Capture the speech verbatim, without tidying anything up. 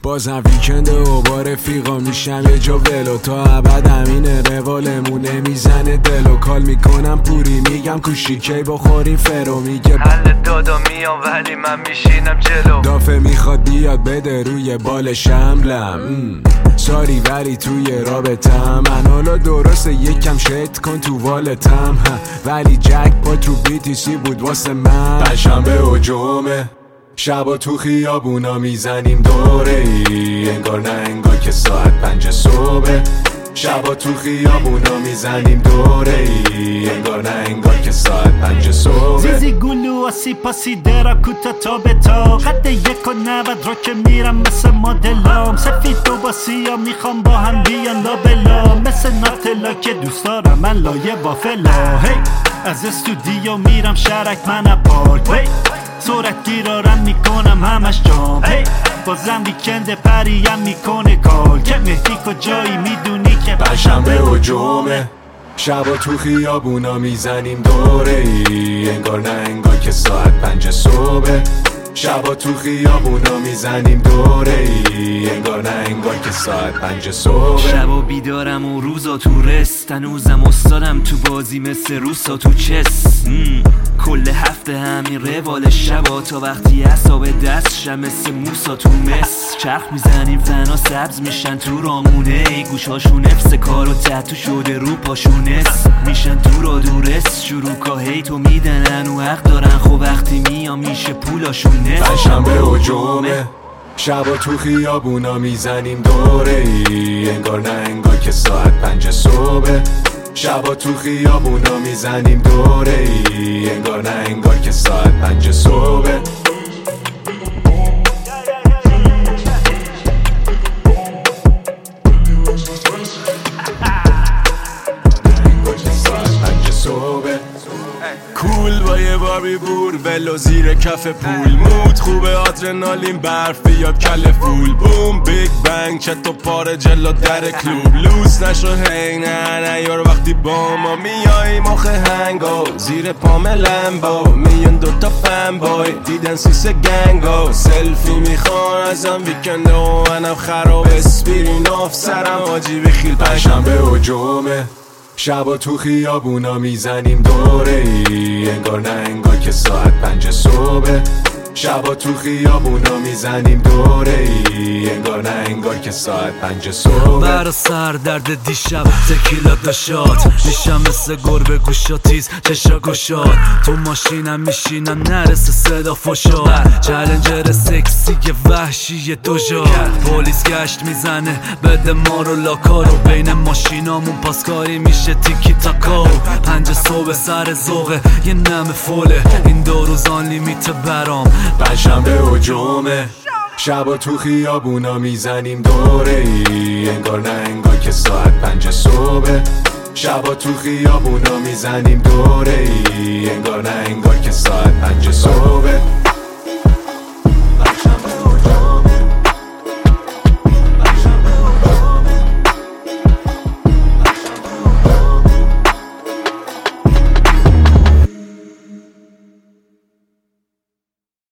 بازم ویکند و با رفیقا میشم یه جا ولو تا ابد همینه روالمونه میزنه دل و کال میکنم پوری میگم کوشی کی بخوریم فرو میگه حل دادا میام ولی من میشینم جلو دافه میخواد بیاد بده روی بال شملم ساری ولی توی رابطم من حالا درسته یکم شت کن تو والتم ولی جک پات رو بی تی سی بود واسه من پنجشنبه و جمعه شبا تو خیابونا میزنیم دوره ای انگار نه انگار که ساعت پنج صبح شبا تو خیابونا میزنیم دوره ای انگار نه انگار که ساعت پنج صبح زیزی گلو آسی پاسی درا کوتا تا به تا قد یک و نود را که میرم مثل مدلام سفید و با سیاه میخوام با هم بیان لا بلا مثل ناتلا که دوست دارم من لایه وافلا هی از استودیو میرم شرک من پارک وی سرعت گیرارم میکنم همش جام هی بازم ویکند پریم میکنه کال که مهدی کجایی میدونی که پنجشنبه و جمعه شبا تو خیابونا میزنیم دوره ای انگار نه انگار که ساعت پنج صبح شبا تو خیابونا میزنیم دوره ای انگار نه انگار که ساعت پنج صبح شبا بیدارم و روزا تو رست هنوزم استادم تو بازی مثل روسا تو چس کل هفته همین روال شبا تا وقتی اعصاب دستشم مثل موسا تو مس چرخ میزنیم فنا سبز میشن تو رامونه ای گوشاشون افس کارو تتو شده رو پاشونس میشن دور و دورست شروع کا هیتو میدنن و حق دارن خب وقتی میام میشه پولاشون نس پنجشنبه و جمعه شبا تو خیابونا میزنیم دوره ای انگار نه انگار که ساعت پنج صبح شبا تو خیابونا میزنیم دوره ای انگار نه انگار که ساعت پنج صبح کول با یه بابی بور ولو زیر کف پول مود خوبه آدرنالین برفی یا کل فول بوم بیگ بنگ چتو پاره جلو در کلوب لوس نشو هی نه نه یار وقتی با ما میاییم آخه هنگو زیر پام لمبو میون دوتا فن بای دیدن سیس گنگو سلفی میخوان ازم ویکند و منم خراب اسپیرین آف سرم آجی بخیل پنجشنبه و جمعه شبا تو خیابونا میزنیم دوره ای انگار نه انگار که ساعت پنج صبح شبا تو خیابونا میزنیم دوره ای انگار نه انگار که ساعت پنج صبح برا سر درد دیشب تکیلا داشات میشم مثل گربه گوشا تیز چشا گشاد تو ماشینم میشینم نرسه صدا فشار چالنجر سکسی وحشی دوژا پلیس گشت میزنه بده ما رو لاکارو بین ماشینامون پاسکاری میشه تیکی تاکا پنج صبح سر ذوقه یه نم فوله این دو روز آن لیمیت برام پنجشنبه و جمعه شبا تو خیابونا میزنیم دوره ای انگار نه انگار که ساعت پنج صبح شبا تو خیابونا میزنیم دوره ای انگار نه انگار که ساعت پنج صبح